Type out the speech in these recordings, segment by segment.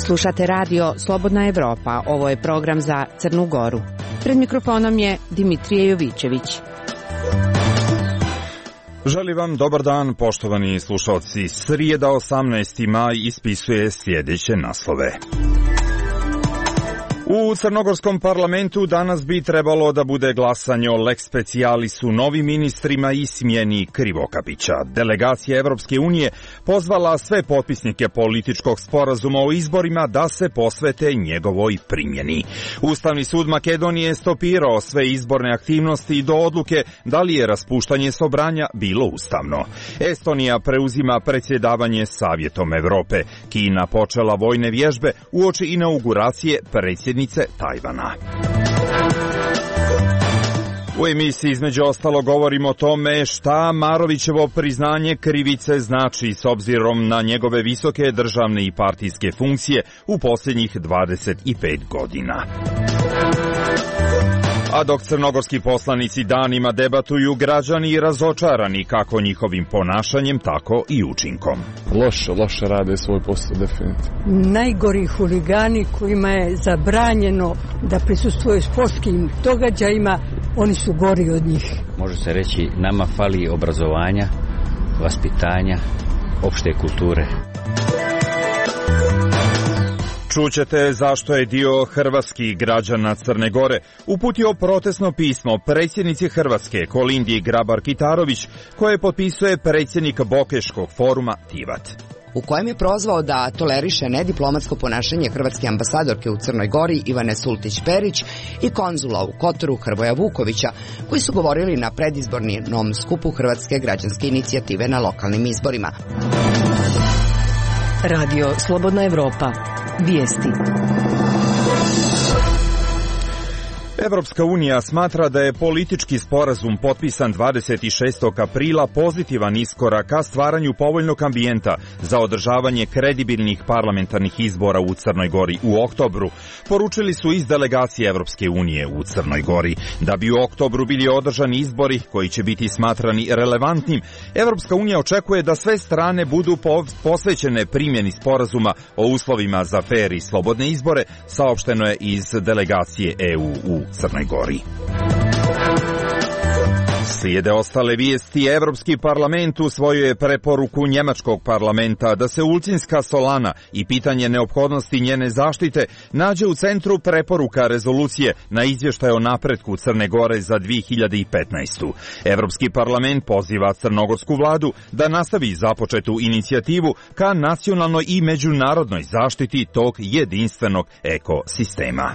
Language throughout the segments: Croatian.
Slušate radio Slobodna Evropa, ovo je program za Crnu Goru. Pred mikrofonom je Dimitrije Jovićević. Želim vam dobar dan, poštovani slušalci. Srijeda 18. maj ispisuje sljedeće naslove. U crnogorskom parlamentu danas bi trebalo da bude glasanje o lex specialisu novim ministrima i smjeni Krivokapića. Delegacija Evropske unije pozvala sve potpisnike političkog sporazuma o izborima da se posvete njegovoj primjeni. Ustavni sud Makedonije stopirao sve izborne aktivnosti do odluke da li je raspuštanje Sobranja bilo ustavno. Estonija preuzima predsjedavanje Savjetom Evrope. Kina počela vojne vježbe uoči inauguracije predsjednice Tajvana. U emisiji između ostalo govorimo o tome šta Marovićevo priznanje krivice znači s obzirom na njegove visoke državne i partijske funkcije u posljednjih 25 godina. A dok crnogorski poslanici danima debatuju, građani razočarani kako njihovim ponašanjem, tako i učinkom. Loše rade svoj posao, definitivno. Najgori huligani kojima je zabranjeno da prisustvuju sportskim događajima, oni su gori od njih. Može se reći, nama fali obrazovanja, vaspitanja, opšte kulture. Čućete zašto je dio hrvatskih građana Crne Gore uputio protestno pismo predsjednici Hrvatske Kolindi Grabar-Kitarović, koje potpisuje predsjednik Bokeškog foruma Tivat, u kojem je prozvao da toleriše nediplomatsko ponašanje hrvatske ambasadorke u Crnoj Gori Ivane Sultić-Perić i konzula u Kotoru Hrvoja Vukovića, koji su govorili na predizbornom skupu Hrvatske građanske inicijative na lokalnim izborima. Radio Slobodna Evropa. Vijesti. Evropska unija smatra da je politički sporazum potpisan 26. aprila pozitivan iskorak ka stvaranju povoljnog ambijenta za održavanje kredibilnih parlamentarnih izbora u Crnoj Gori u oktobru, poručili su iz delegacije Evropske unije u Crnoj Gori. Da bi u oktobru bili održani izbori koji će biti smatrani relevantnim, Evropska unija očekuje da sve strane budu posvećene primjeni sporazuma o uslovima za fer i slobodne izbore, saopšteno je iz delegacije EU u Crnoj Gori. Slijede ostale vijesti. Evropski parlament usvojio je preporuku njemačkog parlamenta da se Ulcinska solana i pitanje neophodnosti njene zaštite nađe u centru preporuka rezolucije na izvještaj o napretku Crne Gore za 2015. Evropski parlament poziva crnogorsku vladu da nastavi započetu inicijativu ka nacionalnoj i međunarodnoj zaštiti tog jedinstvenog ekosistema.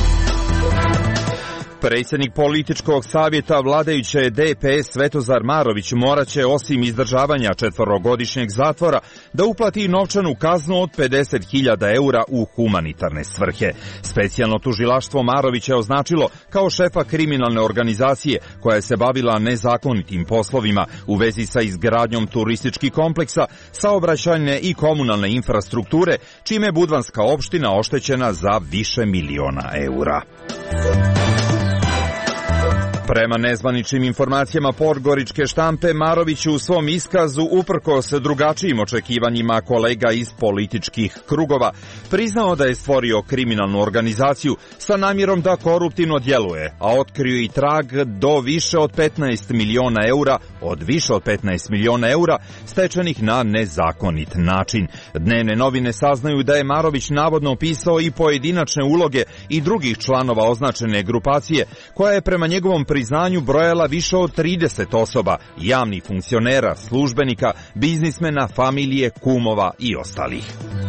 Predsjednik političkog savjeta vladajuće DPS Svetozar Marović moraće osim izdržavanja 4-godišnjeg zatvora da uplati novčanu kaznu od 50.000 eura u humanitarne svrhe. Specijalno tužilaštvo Marovića je označilo kao šefa kriminalne organizacije koja se bavila nezakonitim poslovima u vezi sa izgradnjom turističkih kompleksa, saobraćajne i komunalne infrastrukture, čime je Budvanska opština oštećena za više miliona eura. Prema nezvaničnim informacijama podgoričke štampe, Marović u svom iskazu, uprkos drugačijim očekivanjima kolega iz političkih krugova, priznao da je stvorio kriminalnu organizaciju sa namjerom da koruptivno djeluje, a otkrio i trag do više od 15 miliona eura stečenih na nezakonit način. Dnevne novine saznaju da je Marović navodno opisao i pojedinačne uloge i drugih članova označene grupacije, koja je prema njegovom priznanju brojala više od 30 osoba, javnih funkcionera, službenika, biznismena, familije, kumova i ostalih.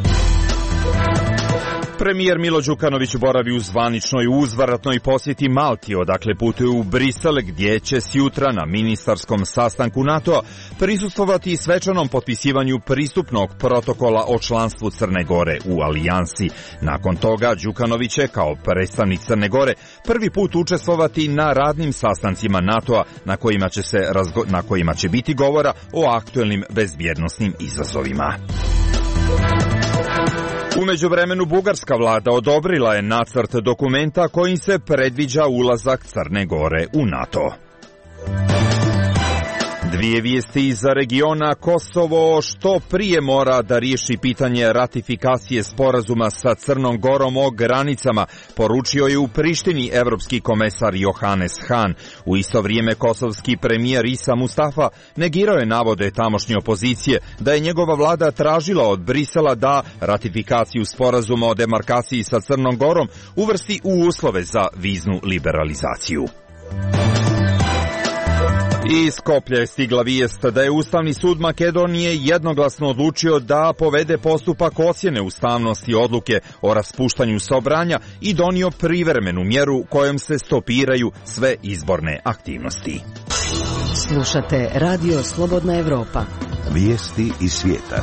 Premijer Milo Đukanović boravi u zvaničnoj uzvratnoj posjeti Malti, odakle putuje u Brisel, gdje će sjutra na ministarskom sastanku NATO-a prisustvovati svečanom potpisivanju pristupnog protokola o članstvu Crne Gore u alijansi. Nakon toga Đukanović će kao predstavnik Crne Gore prvi put učestvovati na radnim sastancima NATO-a na kojima će biti govora o aktuelnim bezbjednosnim izazovima. U međuvremenu bugarska vlada odobrila je nacrt dokumenta kojim se predviđa ulazak Crne Gore u NATO. Dvije vijesti iz regiona. Kosovo što prije mora da riješi pitanje ratifikacije sporazuma sa Crnom Gorom o granicama, poručio je u Prištini evropski komesar Johannes Hahn. U isto vrijeme kosovski premijer Isa Mustafa negirao je navode tamošnje opozicije da je njegova vlada tražila od Brisela da ratifikaciju sporazuma o demarkaciji sa Crnom Gorom uvrsti u uslove za viznu liberalizaciju. Iz Skoplja je stigla vijest da je Ustavni sud Makedonije jednoglasno odlučio da povede postupak ocjene ustavnosti odluke o raspuštanju Sobranja i donio privremenu mjeru kojom se stopiraju sve izborne aktivnosti. Slušate Radio Slobodna Evropa. Vijesti iz svijeta.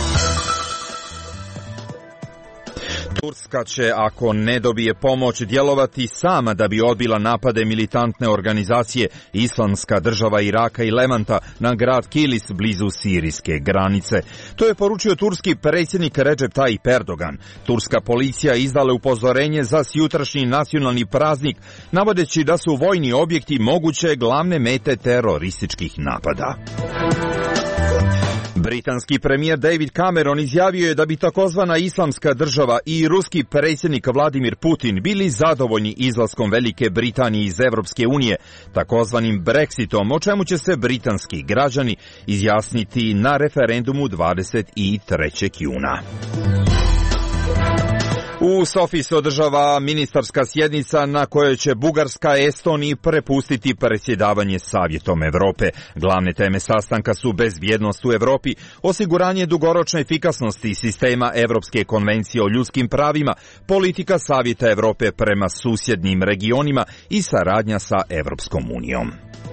Turska će, ako ne dobije pomoć, djelovati sama da bi odbila napade militantne organizacije Islamska država Iraka i Levanta na grad Kilis blizu sirijske granice. To je poručio turski predsjednik Recep Tayyip Erdogan. Turska policija izdala upozorenje za sjutrašnji nacionalni praznik, navodeći da su vojni objekti moguće glavne mete terorističkih napada. Britanski premijer David Cameron izjavio je da bi takozvana Islamska država i ruski predsjednik Vladimir Putin bili zadovoljni izlaskom Velike Britanije iz Evropske unije, takozvanim Brexitom, o čemu će se britanski građani izjasniti na referendumu 23. juna. U Sofiji se održava ministarska sjednica na kojoj će Bugarska Estoniji prepustiti predsjedavanje Savjetom Europe. Glavne teme sastanka su bezbjednost u Europi, osiguranje dugoročne efikasnosti sistema Europske konvencije o ljudskim pravima, politika Savjeta Europe prema susjednim regionima i saradnja sa Europskom unijom.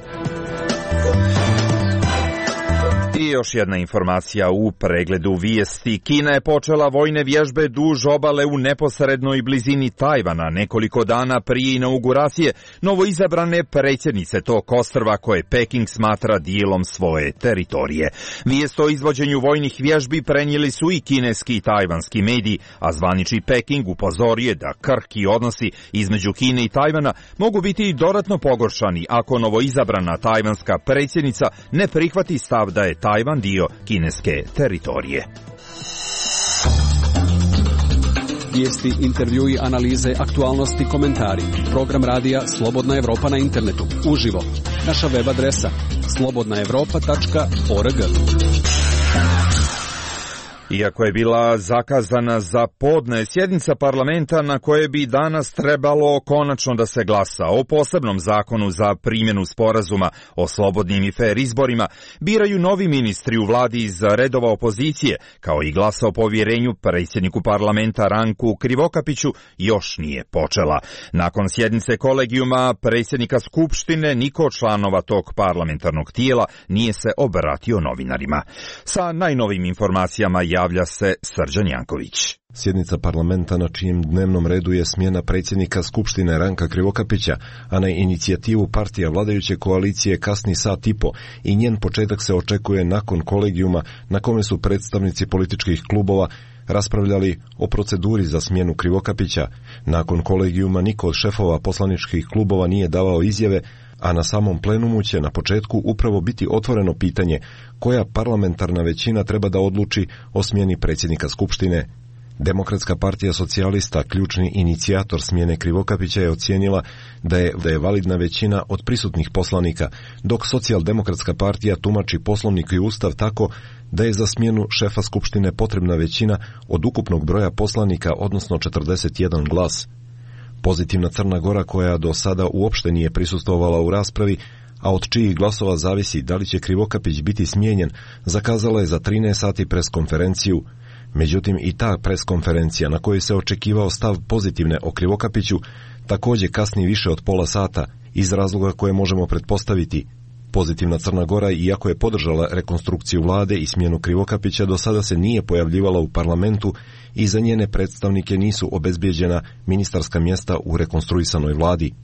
I još jedna informacija u pregledu vijesti. Kina je počela vojne vježbe duž obale u neposrednoj blizini Tajvana nekoliko dana prije inauguracije novoizabrane predsjednice tog ostrva koje Peking smatra dijelom svoje teritorije. Vijest o izvođenju vojnih vježbi prenijeli su i kineski i tajvanski mediji, a zvanični Peking upozorio da krhki odnosi između Kine i Tajvana mogu biti dodatno pogoršani ako novoizabrana tajvanska predsjednica ne prihvati stav da je Tajvan dio kineske teritorije. Vijesti, intervjui, analize, aktualnosti, komentari. Program radija Slobodna Evropa na internetu. Uživo. Naša web adresa slobodnaevropa.org. Iako je bila zakazana za podne, sjednica parlamenta na koje bi danas trebalo konačno da se glasa o posebnom zakonu za primjenu sporazuma o slobodnim i fer izborima, biraju novi ministri u vladi iz redova opozicije, kao i glasa o povjerenju predsjedniku parlamenta Ranku Krivokapiću još nije počela. Nakon sjednice kolegijuma predsjednika Skupštine, niko od članova tog parlamentarnog tijela nije se obratio novinarima. Sa najnovim informacijama javlja se Srđan Janković. Sjednica parlamenta na čijem dnevnom redu je smjena predsjednika Skupštine Ranka Krivokapića, a na inicijativu partija vladajuće koalicije kasni sat i po i njen početak se očekuje nakon kolegijuma na kome su predstavnici političkih klubova raspravljali o proceduri za smjenu Krivokapića. Nakon kolegijuma niko od šefova poslaničkih klubova nije davao izjave, a na samom plenumu će na početku upravo biti otvoreno pitanje koja parlamentarna većina treba da odluči o smjeni predsjednika Skupštine. Demokratska partija socijalista, ključni inicijator smjene Krivokapića, je ocijenila da je validna većina od prisutnih poslanika, dok socijaldemokratska partija tumači poslovnik i ustav tako da je za smjenu šefa Skupštine potrebna većina od ukupnog broja poslanika, odnosno 41 glas. Pozitivna Crna Gora, koja do sada uopšte nije prisustvovala u raspravi, a od čijih glasova zavisi da li će Krivokapić biti smijenjen, zakazala je za 13 sati preskonferenciju. Međutim, i ta preskonferencija, na kojoj se očekivao stav pozitivne o Krivokapiću, također kasni više od pola sata, iz razloga koje možemo pretpostaviti. Pozitivna Crna Gora, iako je podržala rekonstrukciju vlade i smjenu Krivokapića, do sada se nije pojavljivala u parlamentu i za njene predstavnike nisu obezbijeđena ministarska mjesta u rekonstruisanoj vladi.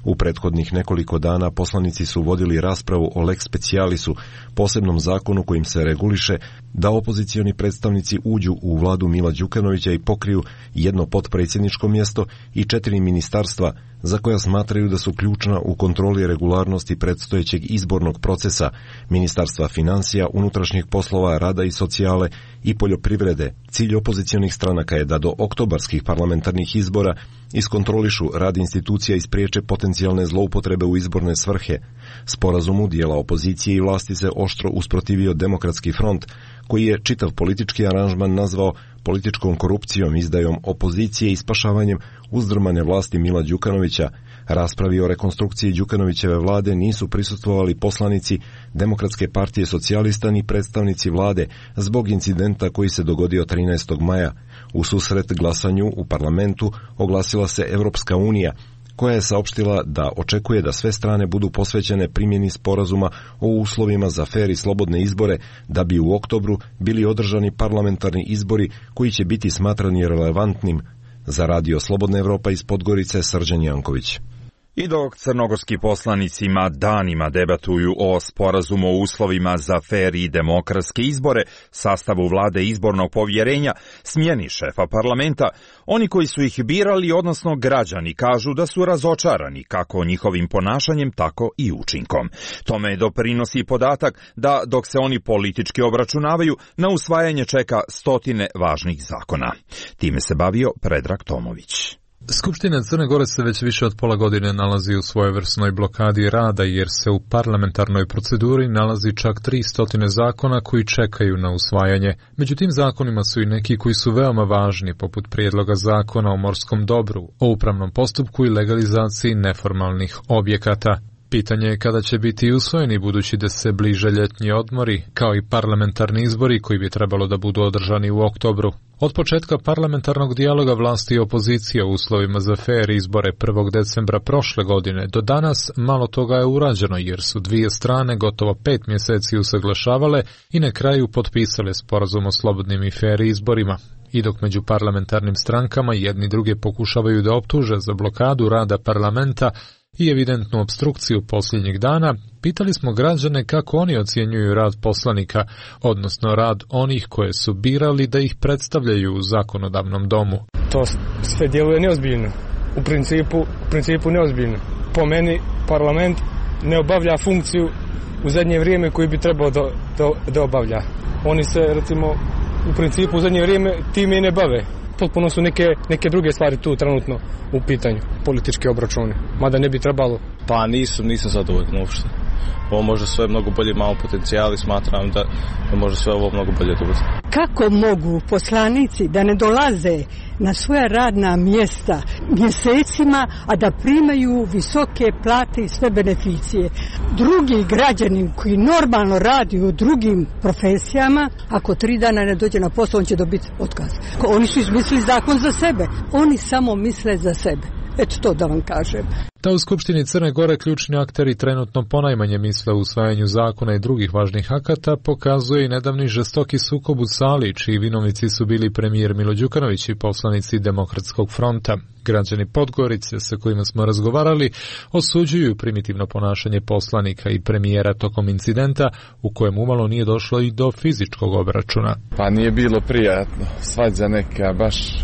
U prethodnih nekoliko dana poslanici su vodili raspravu o lex specialisu, posebnom zakonu kojim se reguliše da opozicioni predstavnici uđu u vladu Mila Đukanovića i pokriju jedno potpredsjedničko mjesto i 4 ministarstva za koja smatraju da su ključna u kontroli regularnosti predstojećeg izbornog procesa, ministarstva financija, unutrašnjih poslova, rada i socijale i poljoprivrede. Cilj opozicionih stranaka je da do oktobarskih parlamentarnih izbora iskontrolišu rad institucija i spriječe potencijalne zloupotrebe u izborne svrhe. Sporazumu dijela opozicije i vlasti se oštro usprotivio Demokratski front, koji je čitav politički aranžman nazvao političkom korupcijom, izdajom opozicije i spašavanjem uzdrmane vlasti Mila Đukanovića. Raspravi o rekonstrukciji Đukanovićeve vlade nisu prisustvovali poslanici Demokratske partije socijalista ni predstavnici vlade zbog incidenta koji se dogodio 13. maja. U susret glasanju u parlamentu oglasila se Evropska unija, koja je saopštila da očekuje da sve strane budu posvećene primjeni sporazuma o uslovima za fer i slobodne izbore, da bi u oktobru bili održani parlamentarni izbori koji će biti smatrani relevantnim. Za Radio Slobodna Evropa iz Podgorice, Srđan Janković. I dok crnogorski poslanicima danima debatuju o sporazumu o uslovima za fer i demokratske izbore, sastavu vlade izbornog povjerenja, smjeni šefa parlamenta, oni koji su ih birali, odnosno građani, kažu da su razočarani kako njihovim ponašanjem, tako i učinkom. Tome doprinosi podatak da dok se oni politički obračunavaju, na usvajanje čeka stotine važnih zakona. Time se bavio Predrag Tomović. Skupština Crne Gore se već više od pola godine nalazi u svojevrsnoj blokadi rada jer se u parlamentarnoj proceduri nalazi čak 300 zakona koji čekaju na usvajanje. Među tim zakonima su i neki koji su veoma važni, poput prijedloga zakona o morskom dobru, o upravnom postupku i legalizaciji neformalnih objekata. Pitanje je kada će biti usvojeni budući da se bliže ljetni odmori, kao i parlamentarni izbori koji bi trebalo da budu održani u oktobru. Od početka parlamentarnog dijaloga vlasti i opozicije u uslovima za fer izbore 1. decembra prošle godine do danas malo toga je urađeno jer su dvije strane gotovo 5 mjeseci usaglašavale i na kraju potpisale sporazum o slobodnim i fer izborima. I dok među parlamentarnim strankama jedni druge pokušavaju da optuže za blokadu rada parlamenta i evidentnu opstrukciju posljednjih dana, pitali smo građane kako oni ocjenjuju rad poslanika, odnosno rad onih koje su birali da ih predstavljaju u zakonodavnom domu. To sve djeluje neozbiljno. U principu neozbiljno. Po meni parlament ne obavlja funkciju u zadnje vrijeme koju bi trebao da obavlja. Oni se, recimo, u principu u zadnje vrijeme time i ne bave. Potpuno su neke druge stvari tu trenutno u pitanju, političke obračune, mada ne bi trebalo. Pa nisam zadovoljan uopšte. Ovo može sve mnogo bolje, imamo potencijal i smatram da može sve ovo mnogo bolje dobiti. Kako mogu poslanici da ne dolaze na svoja radna mjesta mjesecima, a da primaju visoke plate i sve beneficije? Drugi građanin koji normalno radi u drugim profesijama, ako 3 dana ne dođe na posao, on će dobiti otkaz. Oni su izmislili zakon za sebe. Oni samo misle za sebe. Eto to da vam kažem. Da u Skupštini Crne Gore ključni akteri trenutno ponajmanje misle o usvajanju zakona i drugih važnih akata pokazuje i nedavni žestoki sukob u sali, čiji vinovnici su bili premijer Milo Đukanović i poslanici Demokratskog fronta. Građani Podgorice sa kojima smo razgovarali osuđuju primitivno ponašanje poslanika i premijera tokom incidenta u kojem umalo nije došlo i do fizičkog obračuna. Pa nije bilo prijatno, svađa neka baš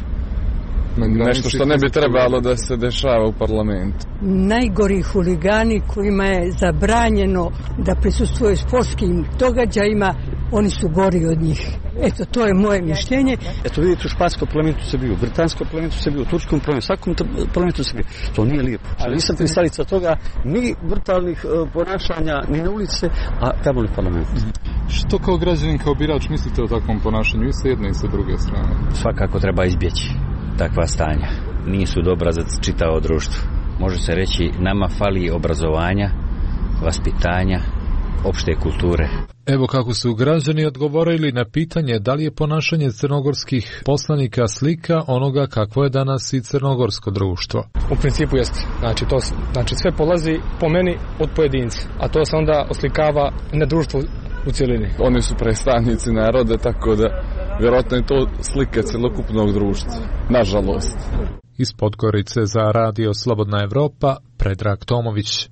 nešto što ne bi trebalo da se dešava u parlamentu. Najgori huligani kojima je zabranjeno da prisustvuju sportskim događajima, oni su gori od njih. Eto, to je moje mišljenje. Eto vidite, u španskom parlamentu se bio, u britanskom parlamentu se bio, u turskom parlamentu, svakom parlamentu se bio. To nije lijepo. Ali nisam pristalica toga ni brutalnih ponašanja, ni na ulici, a kamoli parlamentu. Što kao građanin, kao birač mislite o takvom ponašanju i sa jedne i sa druge strane? Svakako treba izbjeći takva stanja. Nisu dobra za čitavo društvo. Može se reći, nama fali obrazovanja, vaspitanja, opšte kulture. Evo kako su građani odgovorili na pitanje da li je ponašanje crnogorskih poslanika slika onoga kakvo je danas i crnogorsko društvo. U principu jeste. Znači sve polazi po meni od pojedinca, a to se onda oslikava na društvo u cjelini. Oni su predstavnici naroda, tako da vjerojatno je to slika celokupnog društva. Nažalost. Iz Podgorice za Radio Slobodna Evropa, Predrag Tomović.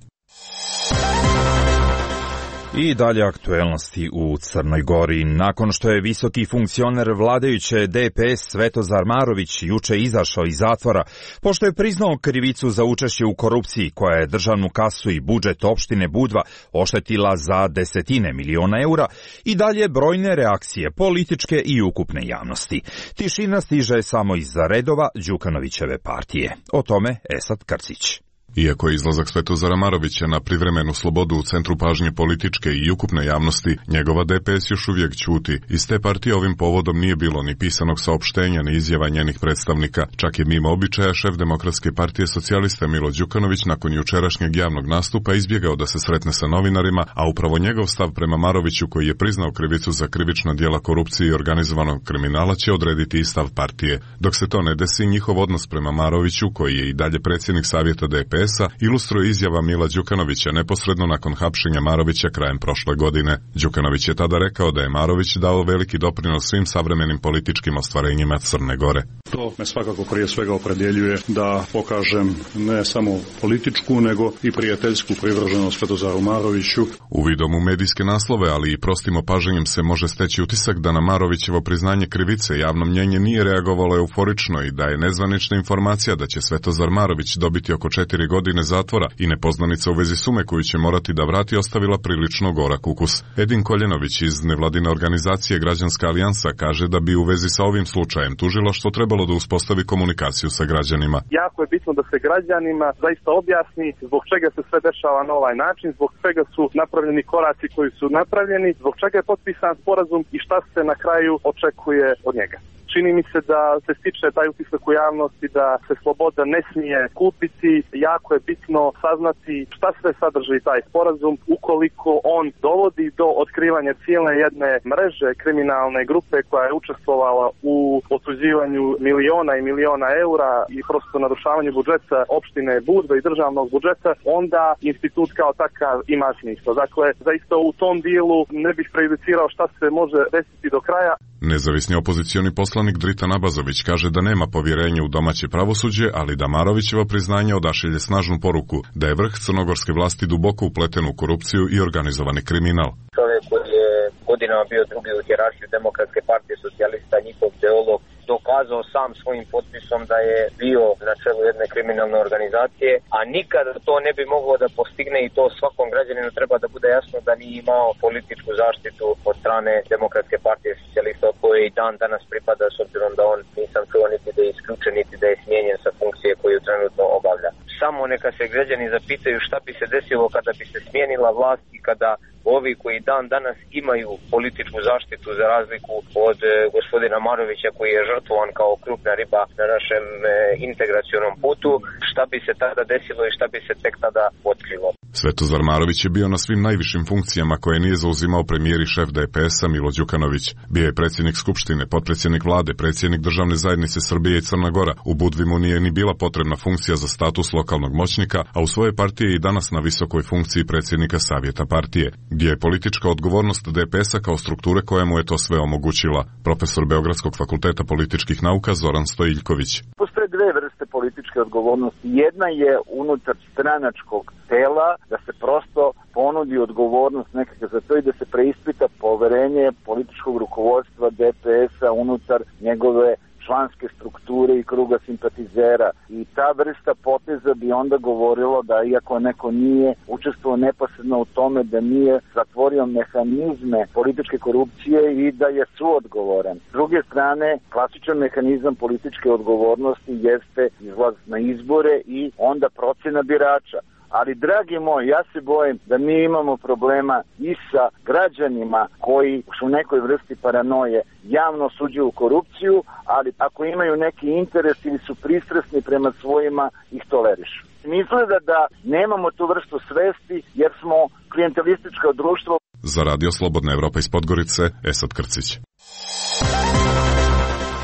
I dalje aktuelnosti u Crnoj Gori. Nakon što je visoki funkcioner vladajuće DPS Svetozar Marović juče izašao iz zatvora, pošto je priznao krivicu za učešće u korupciji koja je državnu kasu i budžet opštine Budva oštetila za desetine miliona eura, i dalje brojne reakcije političke i ukupne javnosti. Tišina stiže samo iza redova Đukanovićeve partije. O tome Esad Krcić. Iako je izlazak Svetozara Marovića na privremenu slobodu u centru pažnje političke i ukupne javnosti, njegova DPS još uvijek ćuti. Iz te partije ovim povodom nije bilo ni pisanog saopštenja, ni izjava njenih predstavnika. Čak je mimo običaja šef Demokratske partije socijalista Milo Đukanović nakon jučerašnjeg javnog nastupa izbjegao da se sretne sa novinarima, a upravo njegov stav prema Maroviću, koji je priznao krivicu za krivična djela korupcije i organizovanog kriminala, će odrediti i stav partije. Dok se to ne desi, njihov odnos prema Maroviću, koji je i dalje predsjednik savjeta DPS, ilustruje izjava Mila Đukanovića neposredno nakon hapšenja Marovića krajem prošle godine. Đukanović je tada rekao da je Marović dao veliki doprinos svim savremenim političkim ostvarenjima Crne Gore. To me svakako prije svega opredjeljuje da pokažem ne samo političku, nego i prijateljsku privrženost Svetozaru Maroviću. Uvidom u medijske naslove, ali i prostim opažanjem se može steći utisak da na Marovićevo priznanje krivice javno mnjenje nije reagovalo euforično i da je nezvanična informacija da će Svetozar Marović dobiti oko 4 godine zatvora i nepoznanica u vezi sume koju će morati da vrati ostavila prilično gorak ukus. Edin Koljenović iz nevladine organizacije Građanska alijansa kaže da bi u vezi sa ovim slučajem tužilaštvo trebalo da uspostavi komunikaciju sa građanima. Jako je bitno da se građanima zaista objasni zbog čega se sve dešava na ovaj način, zbog čega su napravljeni koraci koji su napravljeni, zbog čega je potpisan sporazum i šta se na kraju očekuje od njega. Čini mi se da se stiče taj utisak u javnosti da se sloboda ne smije kupiti. Jako je bitno saznati šta sve sadrži taj sporazum ukoliko on dovodi do otkrivanja cijele jedne mreže kriminalne grupe koja je učestvovala u otuđivanju miliona i miliona eura i prosto narušavanju budžeta opštine Budva i državnog budžeta, onda institut kao takav ima smisla. Dakle, zaista u tom dijelu ne bih prejudicirao šta se može desiti do kraja. Nezavisni opozicioni poslanik Dritan Abazović kaže da nema povjerenja u domaće pravosuđe, ali da Marovićevo priznanje odašilje snažnu poruku da je vrh crnogorske vlasti duboko upleten u korupciju i organizovani kriminal. Čovjek koji je godinama bio drugi u hijerarhiju Demokratske partije socijalista, njihov teolog, dokazao sam svojim potpisom da je bio na čelu jedne kriminalne organizacije, a nikada to ne bi moglo da postigne i to svakom građaninu treba da bude jasno da nije imao političku zaštitu od strane Demokratske partije socijalista koje i dan danas pripada, s obzirom da on nisam čuo niti da je isključen niti da je smijenjen sa funkcije koju trenutno obavlja. Samo neka se građani zapitaju šta bi se desilo kada bi se smijenila vlast i kada ovi koji dan danas imaju političku zaštitu za razliku od gospodina Marovića koji je žrtvovan kao krupna riba na našem integracionom putu, šta bi se tada desilo i šta bi se tek tada otkrilo. Svetozar Marović je bio na svim najvišim funkcijama koje nije zauzimao premijer i šef DPS-a Milo Đukanović. Bio je predsjednik Skupštine, potpredsjednik vlade, predsjednik Državne zajednice Srbije i Crna Gora. U Budvi mu nije ni bila potrebna funkcija za status lokalnog moćnika, a u svojoj partiji je i danas na visokoj funkciji predsjednika savjeta partije, gdje je politička odgovornost DPS-a kao strukture koja mu je to sve omogućila. Profesor Beogradskog fakulteta političkih nauka Zoran Stojiljković. Postoje dve vrste političke odgovornosti. Jedna je unutar stranačkog tela, da se prosto ponudi odgovornost nekako za to i da se preispita poverenje političkog rukovodstva DPS-a unutar njegove članske strukture i kruga simpatizera. I ta vrsta poteza bi onda govorilo da iako neko nije učestvovao neposredno u tome, da nije zatvorio mehanizme političke korupcije i da je suodgovoran. S druge strane, klasičan mehanizam političke odgovornosti jeste izlaz na izbore i onda procena birača. Ali, dragi moji, ja se bojim da mi imamo problema i sa građanima koji su u nekoj vrsti paranoje javno osuđuju korupciju, ali ako imaju neki interes ili su pristrasni prema svojima, ih tolerišu. Mislim da nemamo tu vrstu svesti jer smo klijentelističko društvo. Za Radio Slobodna Evropa iz Podgorice, Esad Krcić.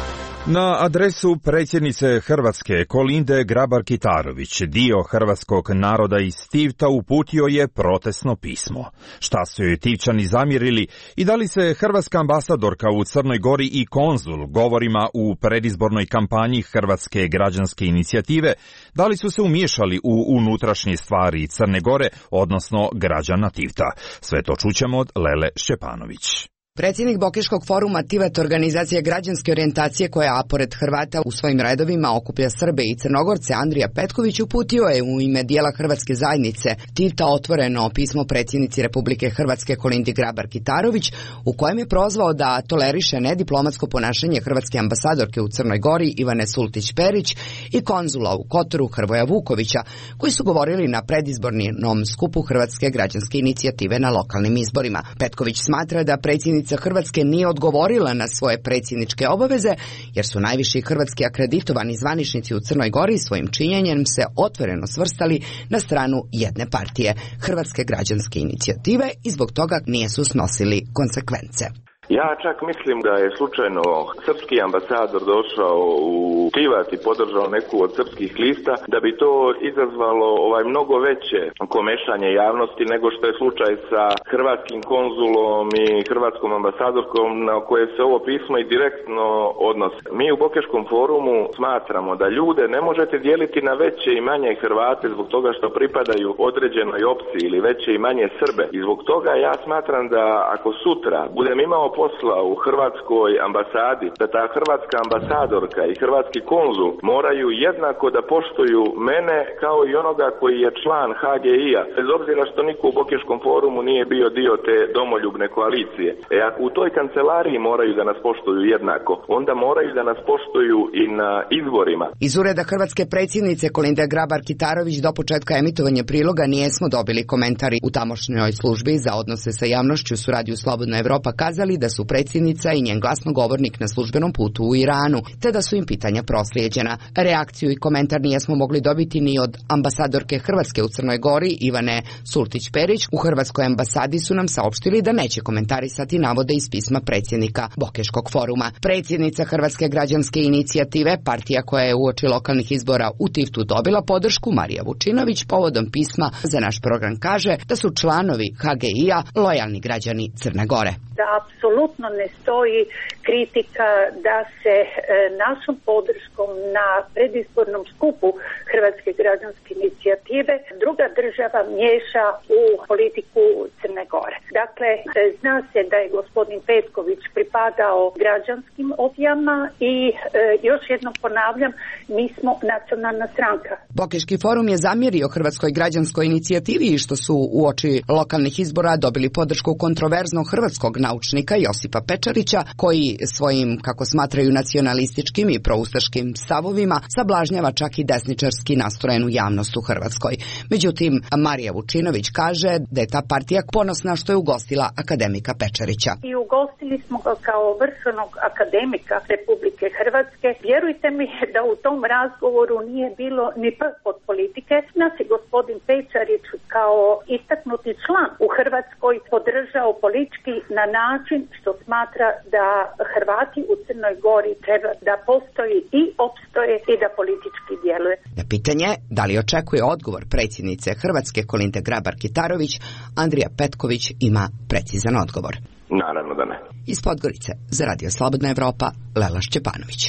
Na adresu predsjednice Hrvatske Kolinde Grabar-Kitarović dio hrvatskog naroda iz Tivta uputio je protestno pismo. Šta su joj Tivčani zamjerili i da li se hrvatska ambasadorka u Crnoj Gori i konzul govorima u predizbornoj kampanji Hrvatske građanske inicijative, da li su se umiješali u unutrašnje stvari Crne Gore, odnosno građana Tivta? Sve to čućemo od Lele Šćepanović. Predsjednik Bokeškog foruma Tivat, organizacije građanske orijentacije koja pored Hrvata u svojim redovima okuplja Srbe i Crnogorce, Andrija Petković uputio je u ime dijela hrvatske zajednice Tivta otvoreno pismo predsjednici Republike Hrvatske Kolindi Grabar-Kitarović u kojem je prozvao da toleriše nediplomatsko ponašanje hrvatske ambasadorke u Crnoj Gori Ivane Sultić-Perić i konzula u Kotoru Hrvoja Vukovića koji su govorili na predizbornom skupu Hrvatske građanske inicijative na lokalnim izborima. Petković smatra da predsjednica Hrvatske nije odgovorila na svoje predsjedničke obaveze, jer su najviši hrvatski akreditovani zvaničnici u Crnoj Gori svojim činjenjem se otvoreno svrstali na stranu jedne partije, Hrvatske građanske inicijative, i zbog toga nisu snosili konsekvence. Ja čak mislim da je slučajno srpski ambasador došao u Tivat i podržao neku od srpskih lista, da bi to izazvalo mnogo veće komešanje javnosti nego što je slučaj sa hrvatskim konzulom i hrvatskom ambasadorkom na koje se ovo pismo i direktno odnosi. Mi u Bokeškom forumu smatramo da ljude ne možete dijeliti na veće i manje Hrvate zbog toga što pripadaju određenoj opciji ili veće i manje Srbe. I zbog toga ja smatram da ako sutra budem imao posla u hrvatskoj ambasadi, da ta hrvatska ambasadorka i hrvatski konzul moraju jednako da poštuju mene kao i onoga koji je član HGI-a, bez obzira što niko u Bokeškom forumu nije bio dio te domoljubne koalicije. Ako u toj kancelariji moraju da nas poštuju jednako, onda moraju da nas poštuju i na izborima. Iz ureda hrvatske predsjednice Kolinde Grabar-Kitarović do početka emitovanja priloga nijesmo dobili komentari. U tamošnjoj službi za odnose sa javnošću su Radiju Slobodna Evropa kazali da su predsjednica i njen glasnogovornik na službenom putu u Iranu, te da su im pitanja proslijeđena. Reakciju i komentar nijesmo mogli dobiti ni od ambasadorke Hrvatske u Crnoj Gori Ivane Sultić-Perić. U Hrvatskoj ambasadi su nam saopštili da neće komentarisati navode iz pisma predsjednika Bokeškog foruma. Predsjednica Hrvatske građanske inicijative, partija koja je uoči lokalnih izbora u Tivtu dobila podršku, Marija Vučinović, povodom pisma za naš program kaže da su članovi HGI-a lojalni građani Crne Gore. Da apsolutno ne stoji kritika da se našom podrškom na predizbornom skupu Hrvatske građanske inicijative druga država miješa u politiku Crne Gore. Dakle, zna se da je gospodin Petković pripadao građanskim opcijama i još jednom ponavljam, mi smo nacionalna stranka. Bokeški forum je zamjerio Hrvatskoj građanskoj inicijativi što su uoči lokalnih izbora dobili podršku kontroverznog hrvatskog naučnika Josipa Pečarića, koji svojim, kako smatraju, nacionalističkim i proustaškim stavovima sablažnjava čak i desničarski nastrojenu javnost u Hrvatskoj. Međutim, Marija Vučinović kaže da je ta partija ponosna što je ugostila akademika Pečarića. I ugostili smo ga kao vrhovnog akademika Republike Hrvatske. Vjerujte mi da u tom razgovoru nije bilo ni p od politike. Nas je gospodin Pečarić kao istaknuti član u Hrvatskoj podržao politički na način što smatra da Hrvati u Crnoj Gori treba da postoji i opstoje i da politički djeluje. Na pitanje da li očekuje odgovor predsjednice Hrvatske Kolinde Grabar-Kitarović, Andrija Petković ima precizan odgovor. Naravno da ne. Iz Podgorice za Radio Slobodna Evropa, Lela Šćepanović.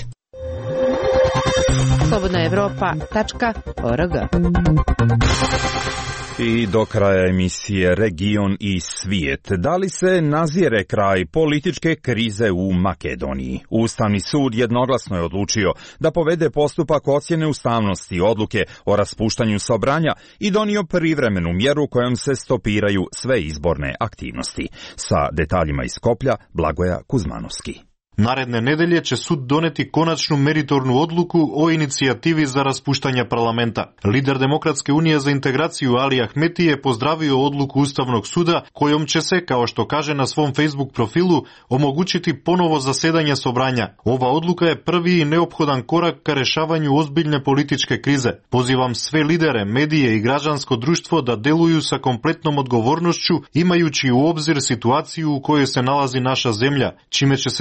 slobodnaevropa.org. I do kraja emisije Region i svijet. Da li se nazire kraj političke krize u Makedoniji? Ustavni sud jednoglasno je odlučio da povede postupak ocjene ustavnosti odluke o raspuštanju Sobranja i donio privremenu mjeru kojom se stopiraju sve izborne aktivnosti. Sa detaljima iz Skoplja, Blagoja Kuzmanovski. Naredne nedelje će sud doneti konačnu meritornu odluku o inicijativi za raspuštanje parlamenta. Lider Demokratske unije za integraciju Ali Ahmeti je pozdravio odluku Ustavnog suda kojom će se, kao što kaže na svom Facebook profilu, omogućiti ponovo zasedanje Sobranja. Ova odluka je prvi i neophodan korak ka rešavanju ozbiljne političke krize. Pozivam sve lidere, medije i građansko društvo da deluju sa kompletnom odgovornošću, imajući u obzir situaciju u kojoj se nalazi naša zemlja, čime će se doprineti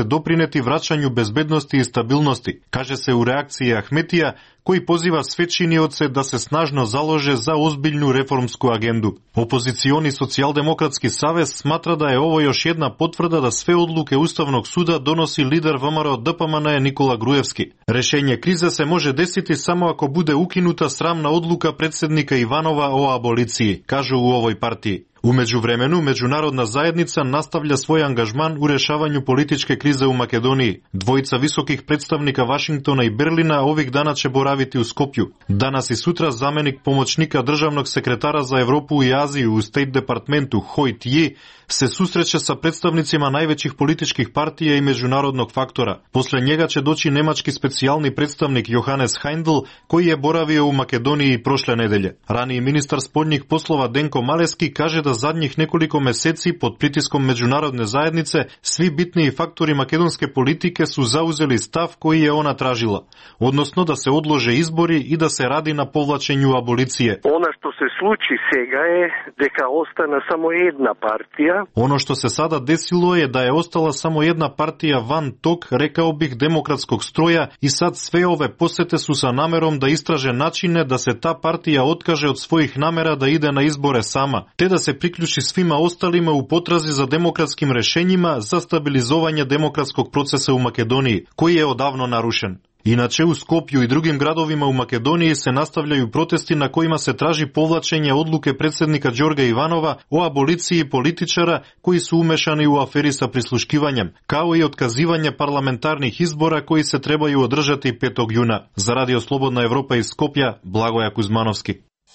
doprineti vraćanju bezbednosti i stabilnosti, kaže se u reakciji Ahmetija, koji poziva sve činioce da se snažno založe za ozbiljnu reformsku agendu. Opozicioni Socijaldemokratski savez smatra da je ovo još jedna potvrda da sve odluke Ustavnog suda donosi lider VMRO DPMNE Nikola Grujevski. Rešenje krize se može desiti samo ako bude ukinuta sramna odluka predsjednika Ivanova o aboliciji, kažu u ovoj partiji. U međuvremenu, međunarodna zajednica nastavlja svoj angažman u rešavanju političke krize u Makedoniji. Dvojica visokih predstavnika Vašingtona i Berlina ovih dana će boraviti u Skopju. Danas i sutra zamenik pomoćnika državnog sekretara za Evropu i Aziju u State Departmentu Hoyt Ye se susreće sa predstavnicima najvećih političkih partija i međunarodnog faktora. Posle njega će doći nemački specijalni predstavnik Johannes Heindl, koji je boravio u Makedoniji prošle nedelje. Raniji ministar spoljnih poslova Denko Maleski kaže da zadnjih nekoliko meseci pod pritiskom međunarodne zajednice svi bitniji faktori makedonske politike su zauzeli stav koji je ona tražila, odnosno da se odlože izbori i da se radi na povlačenju abolicije. Ono što se sluči sega je deka ostane samo jedna partija. Ono što se sada desilo je da je ostala samo jedna partija van tog, rekao bih, demokratskog stroja i sad sve ove posete su sa namerom da istraže načine da se ta partija otkaže od svojih namera da ide na izbore sama, te da se priključi svima ostalima u potrazi za demokratskim rešenjima za stabilizovanje demokratskog procesa u Makedoniji, koji je odavno narušen. Inače, u Skopju i drugim gradovima u Makedoniji se nastavljaju protesti na kojima se traži povlačenje odluke predsjednika Đorga Ivanova o aboliciji političara koji su umešani u aferi sa prisluškivanjem, kao i otkazivanje parlamentarnih izbora koji se trebaju održati 5. juna. Za Radio Slobodna Evropa iz Skopja, Blagoja Kuzmanovski.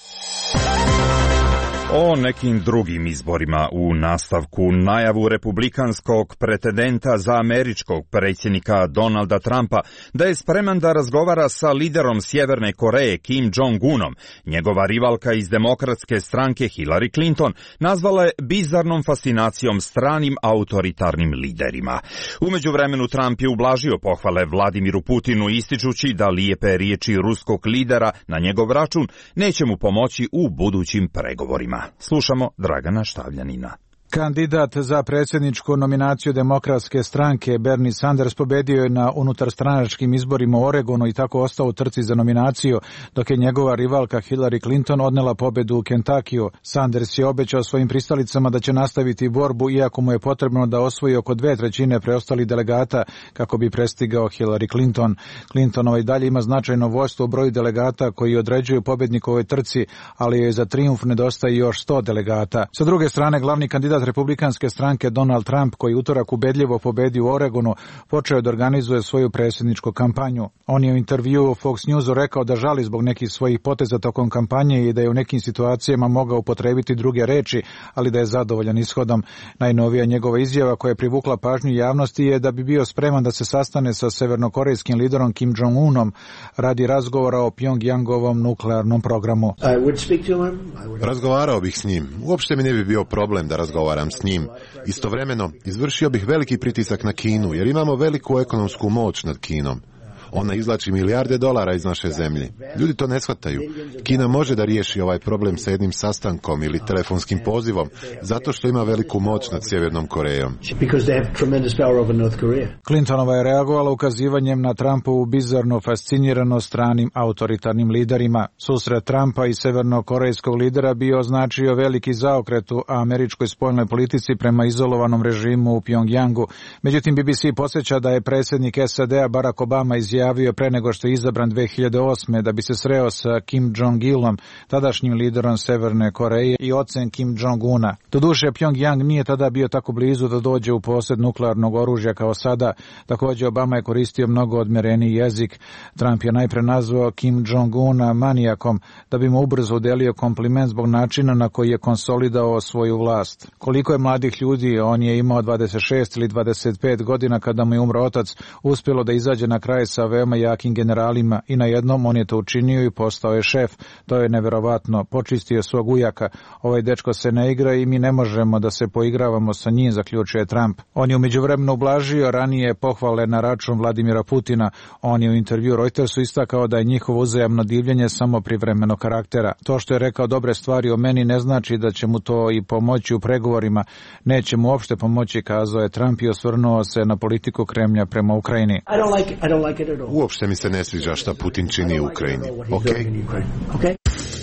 O nekim drugim izborima u nastavku najavu republikanskog pretendenta za američkog predsjednika Donalda Trumpa da je spreman da razgovara sa liderom Sjeverne Koreje Kim Jong-unom. Njegova rivalka iz demokratske stranke Hillary Clinton nazvala je bizarnom fascinacijom stranim autoritarnim liderima. U međuvremenu Trump je ublažio pohvale Vladimiru Putinu ističući da lijepe riječi ruskog lidera na njegov račun neće mu pomoći u budućim pregovorima. Slušamo Dragana Štavljanina. Kandidat za predsjedničku nominaciju Demokratske stranke Bernie Sanders pobedio je na unutarstranačkim izborima u Oregonu i tako ostao u trci za nominaciju, dok je njegova rivalka Hillary Clinton odnela pobedu u Kentakiju. Sanders je obećao svojim pristalicama da će nastaviti borbu, iako mu je potrebno da osvoji oko 2/3 preostalih delegata kako bi prestigao Hillary Clinton. Clintonova i dalje ima značajno vodstvo u broju delegata koji određuju pobednikovoj trci, ali je za trijumf nedostaje još 100 delegata. Sa druge strane, glavni kandidat republikanske stranke Donald Trump, koji utorak ubedljivo pobedio u Oregonu, počeo da organizuje svoju predsjedničku kampanju. On je u intervjuu u Fox Newsu rekao da žali zbog nekih svojih poteza tokom kampanje i da je u nekim situacijama mogao upotrebiti druge reči, ali da je zadovoljan ishodom. Najnovija njegova izjava koja je privukla pažnju javnosti je da bi bio spreman da se sastane sa severnokorejskim liderom Kim Jong-unom radi razgovora o Pjongjangovom nuklearnom programu. Razgovarao bih s njim. Uopšte mi ne bi bio problem da razgovaram s njim. Istovremeno, izvršio bih veliki pritisak na Kinu, jer imamo veliku ekonomsku moć nad Kinom. Ona izvlači milijarde dolara iz naše zemlje. Ljudi to ne shvataju. Kina može da riješi ovaj problem sa jednim sastankom ili telefonskim pozivom, zato što ima veliku moć nad Sjevernom Korejom. Clintonova je reagovala ukazivanjem na Trumpovu bizarno fasciniranost stranim autoritarnim liderima. Susret Trumpa i severnokorejskog lidera bio označio veliki zaokret u američkoj spoljnoj politici prema izolovanom režimu u Pjongjangu. Međutim, BBC podsjeća da je predsjednik SAD-a Barack Obama izjavio pre nego što je izabran 2008. da bi se sreo sa Kim Jong-ilom, tadašnjim liderom Severne Koreje i ocem Kim Jong-una. Doduše, Pjongjang nije tada bio tako blizu da dođe u posjed nuklearnog oružja kao sada. Također, Obama je koristio mnogo odmjereniji jezik. Trump je najpre nazvao Kim Jong-una manijakom da bi mu ubrzo udelio kompliment zbog načina na koji je konsolidao svoju vlast. Koliko je mladih ljudi, on je imao 26 ili 25 godina kada mu je umro otac, uspjelo da izađe na kraj sa veoma jakim generalima i na jednom on je to učinio i postao je šef. To je neverovatno, počistio svog ujaka. Ovaj dečko se ne igra i mi ne možemo da se poigravamo sa njim, zaključuje Trump. On je umeđu vremenu ublažio ranije pohvale na račun Vladimira Putina. On je u intervju Reutersu istakao da je njihovo uzajamno divljenje samo privremenog karaktera. To što je rekao dobre stvari o meni ne znači da će mu to i pomoći u pregovorima. Neće mu uopšte pomoći, kazao je Trump i osvrnuo se na politiku Kremlja prema Ukrajini. Uopšte mi se ne sviđa šta Putin čini u Ukrajini. Okay?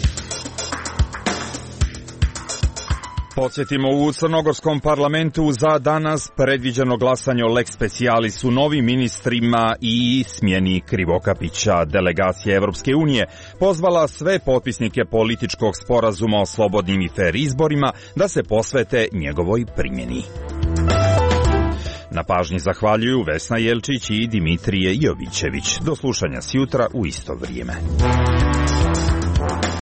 Podsjetimo, u crnogorskom parlamentu za danas predviđeno glasanje o lex specialisu novim ministrima i smjeni Krivokapića. Delegacija Evropske unije pozvala sve potpisnike političkog sporazuma o slobodnim i fer izborima da se posvete njegovoj primjeni. Na pažnji zahvaljuju Vesna Jelčić i Dimitrije Jovićević. Do slušanja sjutra u isto vrijeme.